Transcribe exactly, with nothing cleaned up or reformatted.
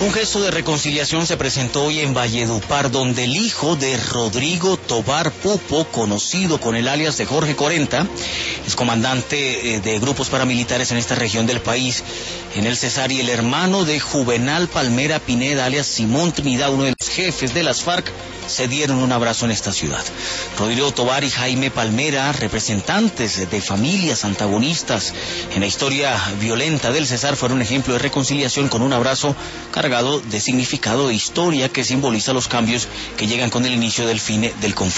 Un gesto de reconciliación se presentó hoy en Valledupar, donde el hijo de Rodrigo Tobar Pupo, conocido con el alias de Jorge cuarenta, es comandante de grupos paramilitares en esta región del país, en el Cesar, y el hermano de Juvenal Palmera Pineda, alias Simón Trinidad, uno de los jefes de las FARC, se dieron un abrazo en esta ciudad. Rodrigo Tobar y Jaime Palmera, representantes de familias antagonistas en la historia violenta del Cesar, fueron un ejemplo de reconciliación con un abrazo cargado de significado e historia que simboliza los cambios que llegan con el inicio del fin del conflicto.